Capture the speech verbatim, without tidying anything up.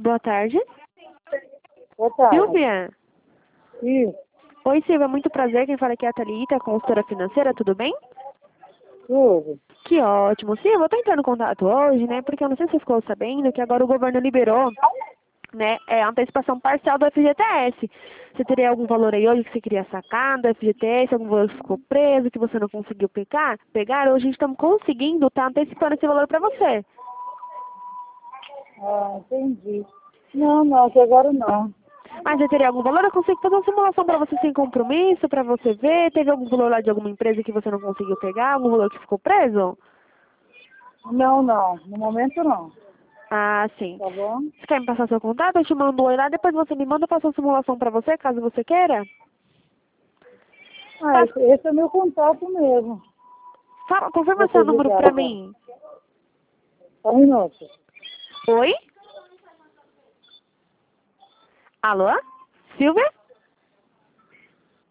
Boa tarde. Boa tarde. Silvia? Isso, Oi, Silvia, muito prazer. Quem fala aqui é a Thalita, consultora financeira, tudo bem? tudo. Que ótimo. Silvia, eu tô entrando em contato hoje, né, porque eu não sei se você ficou sabendo que agora o governo liberou, né, é, a antecipação parcial do F G T S. Você teria algum valor aí hoje que você queria sacar do F G T S, algum valor que ficou preso, que você não conseguiu pegar? Pegar, hoje a gente estamos conseguindo, tá antecipando esse valor para você. Ah, entendi. Não, não, que agora não. Mas você teria algum valor? Eu consigo fazer uma simulação para você sem compromisso, para você ver. Teve algum valor lá de alguma empresa que você não conseguiu pegar? Algum valor que ficou preso? Não, não. No momento não. Ah, sim. Tá bom? Você quer me passar seu contato? Eu te mando um oi lá, depois você me manda, eu faço uma simulação para você, caso você queira. Ah, Passa, esse, esse é meu contato mesmo. fala, confirma Vou seu ter número ligado para agora. mim. Só um minuto. Oi? Alô? Silvia?